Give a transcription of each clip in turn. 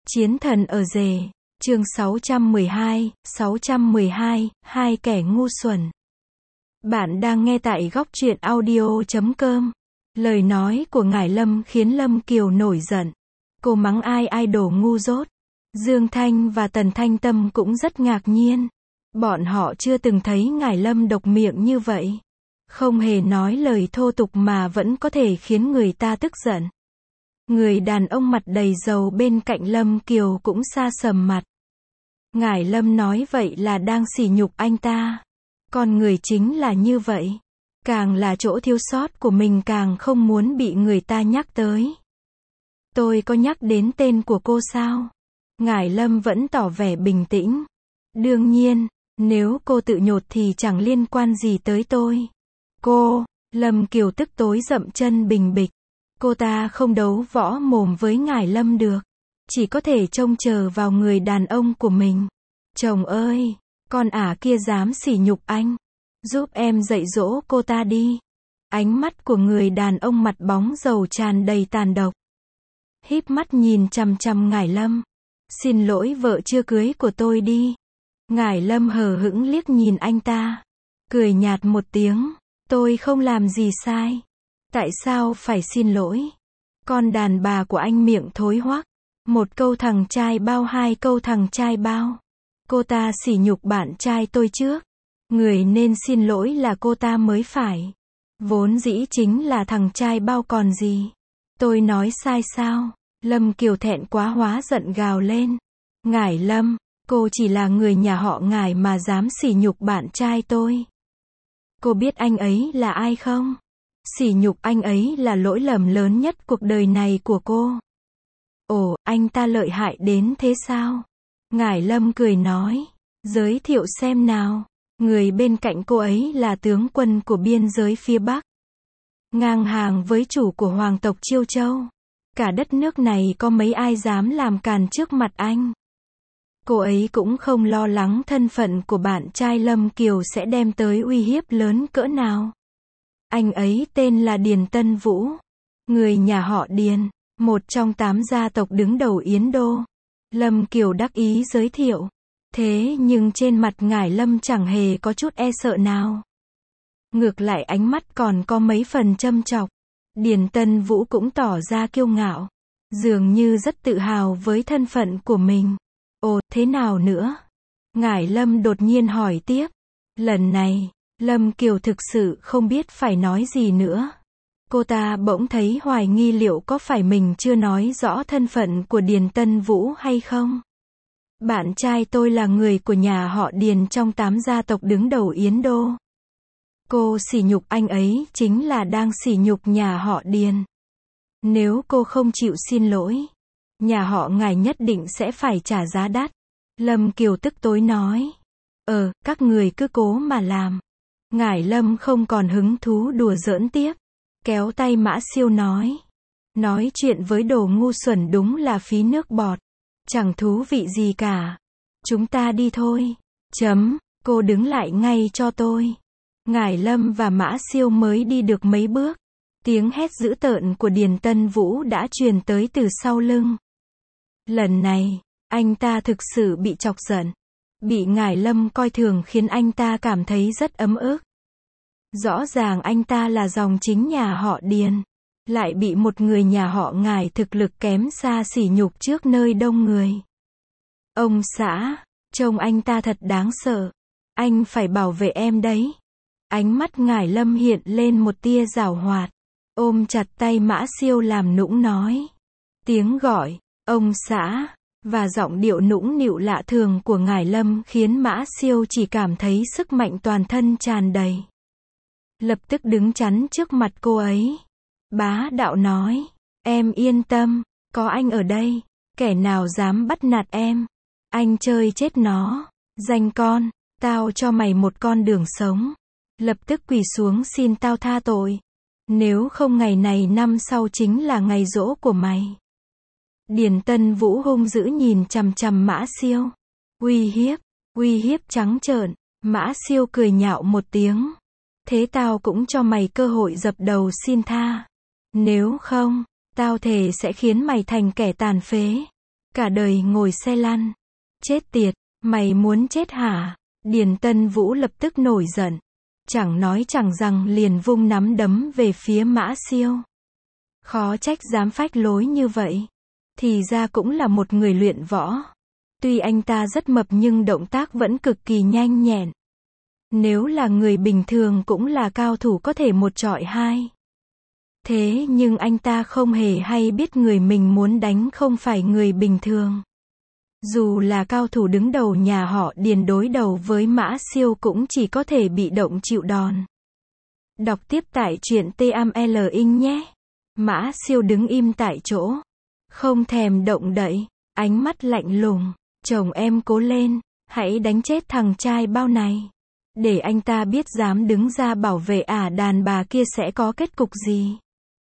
Chiến thần ở rể, chương 612, hai kẻ ngu xuẩn. Bạn đang nghe tại góc truyện audio.com. Lời nói của Ngải Lâm khiến Lâm Kiều nổi giận. Cô mắng ai đồ ngu dốt. Dương Thanh và Tần Thanh Tâm cũng rất ngạc nhiên. Bọn họ chưa từng thấy Ngải Lâm độc miệng như vậy. Không hề nói lời thô tục mà vẫn có thể khiến người ta tức giận. Người đàn ông mặt đầy dầu bên cạnh Lâm Kiều cũng sa sầm mặt. Ngải Lâm nói vậy là đang sỉ nhục anh ta. Con người chính là như vậy. Càng là chỗ thiếu sót của mình càng không muốn bị người ta nhắc tới. Tôi có nhắc đến tên của cô sao? Ngải Lâm vẫn tỏ vẻ bình tĩnh. Đương nhiên, nếu cô tự nhột thì chẳng liên quan gì tới tôi. Cô, Lâm Kiều tức tối dậm chân bình bịch. Cô ta không đấu võ mồm với Ngải Lâm được. Chỉ có thể trông chờ vào người đàn ông của mình. Chồng ơi, con ả kia dám sỉ nhục anh. Giúp em dạy dỗ cô ta đi. Ánh mắt của người đàn ông mặt bóng dầu tràn đầy tàn độc. Híp mắt nhìn chằm chằm Ngải Lâm. Xin lỗi vợ chưa cưới của tôi đi. Ngải Lâm hờ hững liếc nhìn anh ta. Cười nhạt một tiếng. Tôi không làm gì sai. Tại sao phải xin lỗi? Con đàn bà của anh miệng thối hoắc. Một câu thằng trai bao, hai câu thằng trai bao. Cô ta sỉ nhục bạn trai tôi trước. Người nên xin lỗi là cô ta mới phải. Vốn dĩ chính là thằng trai bao còn gì. Tôi nói sai sao? Lâm Kiều thẹn quá hóa giận gào lên. Ngải Lâm, cô chỉ là người nhà họ Ngải mà dám sỉ nhục bạn trai tôi. Cô biết anh ấy là ai không? Sỉ nhục anh ấy là lỗi lầm lớn nhất cuộc đời này của cô. Ồ, anh ta lợi hại đến thế sao? Ngải Lâm cười nói. Giới thiệu xem nào. Người bên cạnh cô ấy là tướng quân của biên giới phía Bắc. Ngang hàng với chủ của hoàng tộc Chiêu Châu. Cả đất nước này có mấy ai dám làm càn trước mặt anh. Cô ấy cũng không lo lắng thân phận của bạn trai Lâm Kiều sẽ đem tới uy hiếp lớn cỡ nào. Anh ấy tên là Điền Tân Vũ. Người nhà họ Điền, một trong 8 gia tộc đứng đầu Yến Đô. Lâm Kiều đắc ý giới thiệu. Thế nhưng trên mặt Ngải Lâm chẳng hề có chút e sợ nào. Ngược lại ánh mắt còn có mấy phần châm chọc. Điền Tân Vũ cũng tỏ ra kiêu ngạo. Dường như rất tự hào với thân phận của mình. Ồ, thế nào nữa? Ngải Lâm đột nhiên hỏi tiếp. Lần này, Lâm Kiều thực sự không biết phải nói gì nữa. Cô ta bỗng thấy hoài nghi liệu có phải mình chưa nói rõ thân phận của Điền Tân Vũ hay không? Bạn trai tôi là người của nhà họ Điền trong 8 gia tộc đứng đầu Yến Đô. Cô sỉ nhục anh ấy chính là đang sỉ nhục nhà họ Điền. Nếu cô không chịu xin lỗi, nhà họ Ngải nhất định sẽ phải trả giá đắt. Lâm Kiều tức tối nói. Các người cứ cố mà làm. Ngải Lâm không còn hứng thú đùa giỡn tiếp. Kéo tay Mã Siêu nói. Nói chuyện với đồ ngu xuẩn đúng là phí nước bọt. Chẳng thú vị gì cả. Chúng ta đi thôi. Cô đứng lại ngay cho tôi. Ngải Lâm và Mã Siêu mới đi được mấy bước. Tiếng hét dữ tợn của Điền Tân Vũ đã truyền tới từ sau lưng. Lần này, anh ta thực sự bị chọc giận. Bị Ngải Lâm coi thường khiến anh ta cảm thấy rất ấm ức. Rõ ràng anh ta là dòng chính nhà họ Điền. Lại bị một người nhà họ Ngải thực lực kém xa sỉ nhục trước nơi đông người. Ông xã, trông anh ta thật đáng sợ. Anh phải bảo vệ em đấy. Ánh mắt Ngải Lâm hiện lên một tia giảo hoạt. Ôm chặt tay Mã Siêu làm nũng nói. Tiếng gọi, ông xã, và giọng điệu nũng nịu lạ thường của Ngải Lâm khiến Mã Siêu chỉ cảm thấy sức mạnh toàn thân tràn đầy. Lập tức đứng chắn trước mặt cô ấy. Bá đạo nói. Em yên tâm, có anh ở đây. Kẻ nào dám bắt nạt em. Anh chơi chết nó. Danh con, tao cho mày một con đường sống. Lập tức quỳ xuống xin tao tha tội. Nếu không ngày này năm sau chính là ngày giỗ của mày. Điền Tân Vũ hung dữ nhìn chằm chằm Mã Siêu. Uy hiếp trắng trợn. Mã Siêu cười nhạo một tiếng. Thế tao cũng cho mày cơ hội dập đầu xin tha. Nếu không, tao thề sẽ khiến mày thành kẻ tàn phế. cả đời ngồi xe lăn. Chết tiệt, mày muốn chết hả? Điền Tân Vũ lập tức nổi giận. Chẳng nói chẳng rằng liền vung nắm đấm về phía Mã Siêu. Khó trách dám phách lối như vậy. Thì ra cũng là một người luyện võ. Tuy anh ta rất mập nhưng động tác vẫn cực kỳ nhanh nhẹn. Nếu là người bình thường cũng là cao thủ có thể một chọi hai. Thế nhưng anh ta không hề hay biết người mình muốn đánh không phải người bình thường. Dù là cao thủ đứng đầu nhà họ Điền đối đầu với Mã Siêu cũng chỉ có thể bị động chịu đòn. Đọc tiếp tại truyện TML Inc nhé. Mã Siêu đứng im tại chỗ. Không thèm động đậy. Ánh mắt lạnh lùng. Chồng em cố lên. Hãy đánh chết thằng trai bao này. Để anh ta biết dám đứng ra bảo vệ đàn bà kia sẽ có kết cục gì.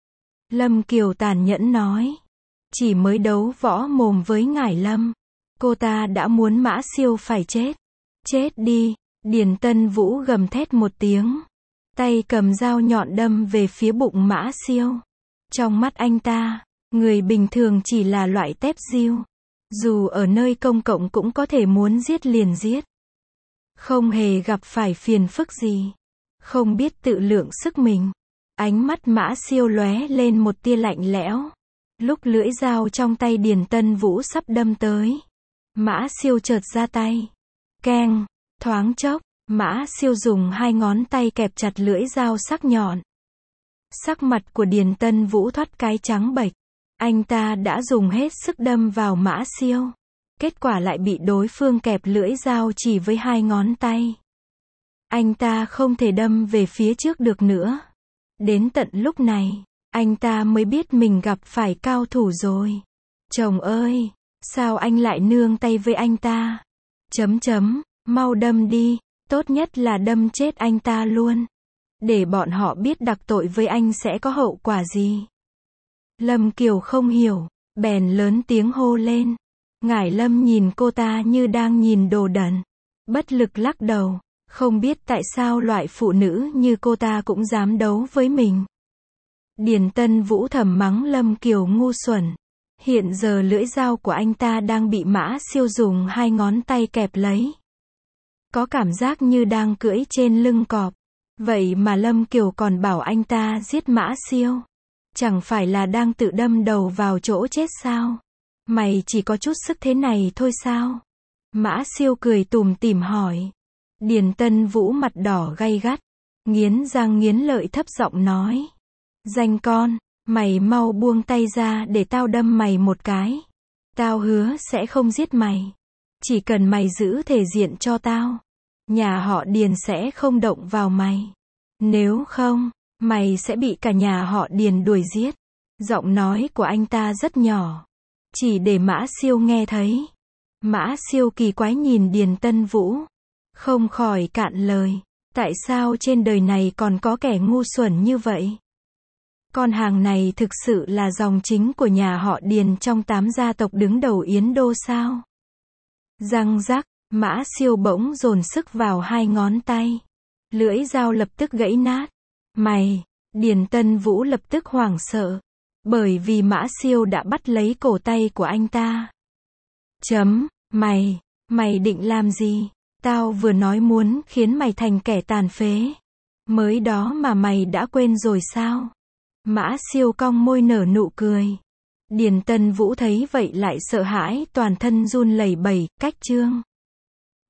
Lâm Kiều tàn nhẫn nói. Chỉ mới đấu võ mồm với Ngải Lâm. Cô ta đã muốn Mã Siêu phải chết. Chết đi. Điền Tân Vũ gầm thét một tiếng. Tay cầm dao nhọn đâm về phía bụng Mã Siêu. Trong mắt anh ta, người bình thường chỉ là loại tép diêu. Dù ở nơi công cộng cũng có thể muốn giết liền giết. Không hề gặp phải phiền phức gì. Không biết tự lượng sức mình. Ánh mắt Mã Siêu lóe lên một tia lạnh lẽo. Lúc lưỡi dao trong tay Điền Tân Vũ sắp đâm tới. Mã Siêu chợt ra tay. Keng, thoáng chốc, Mã Siêu dùng hai ngón tay kẹp chặt lưỡi dao sắc nhọn. Sắc mặt của Điền Tân Vũ thoát cái trắng bệch. Anh ta đã dùng hết sức đâm vào Mã Siêu. Kết quả lại bị đối phương kẹp lưỡi dao chỉ với hai ngón tay. Anh ta không thể đâm về phía trước được nữa. Đến tận lúc này, anh ta mới biết mình gặp phải cao thủ rồi. Chồng ơi, sao anh lại nương tay với anh ta? Mau đâm đi, tốt nhất là đâm chết anh ta luôn. Để bọn họ biết đặc tội với anh sẽ có hậu quả gì. Lâm Kiều không hiểu, bèn lớn tiếng hô lên. Ngải Lâm nhìn cô ta như đang nhìn đồ đần. Bất lực lắc đầu, không biết tại sao loại phụ nữ như cô ta cũng dám đấu với mình. Điền Tân Vũ thầm mắng Lâm Kiều ngu xuẩn. Hiện giờ lưỡi dao của anh ta đang bị Mã Siêu dùng hai ngón tay kẹp lấy. Có cảm giác như đang cưỡi trên lưng cọp. Vậy mà Lâm Kiều còn bảo anh ta giết Mã Siêu. Chẳng phải là đang tự đâm đầu vào chỗ chết sao? Mày chỉ có chút sức thế này thôi sao? Mã Siêu cười tủm tỉm hỏi. Điền Tân Vũ mặt đỏ gay gắt. Nghiến răng nghiến lợi thấp giọng nói. Danh con, mày mau buông tay ra để tao đâm mày một cái. Tao hứa sẽ không giết mày. Chỉ cần mày giữ thể diện cho tao. Nhà họ Điền sẽ không động vào mày. Nếu không, mày sẽ bị cả nhà họ Điền đuổi giết. Giọng nói của anh ta rất nhỏ. Chỉ để Mã Siêu nghe thấy. Mã Siêu kỳ quái nhìn Điền Tân Vũ. Không khỏi cạn lời. Tại sao trên đời này còn có kẻ ngu xuẩn như vậy? Con hàng này thực sự là dòng chính của nhà họ Điền trong 8 gia tộc đứng đầu Yến Đô sao? Răng rắc, Mã Siêu bỗng dồn sức vào hai ngón tay. Lưỡi dao lập tức gãy nát. Mày, Điền Tân Vũ lập tức hoảng sợ. Bởi vì Mã Siêu đã bắt lấy cổ tay của anh ta. Mày định làm gì? Tao vừa nói muốn khiến mày thành kẻ tàn phế. Mới đó mà mày đã quên rồi sao? Mã Siêu cong môi nở nụ cười. Điền Tân Vũ thấy vậy lại sợ hãi toàn thân run lẩy bẩy, cách chương.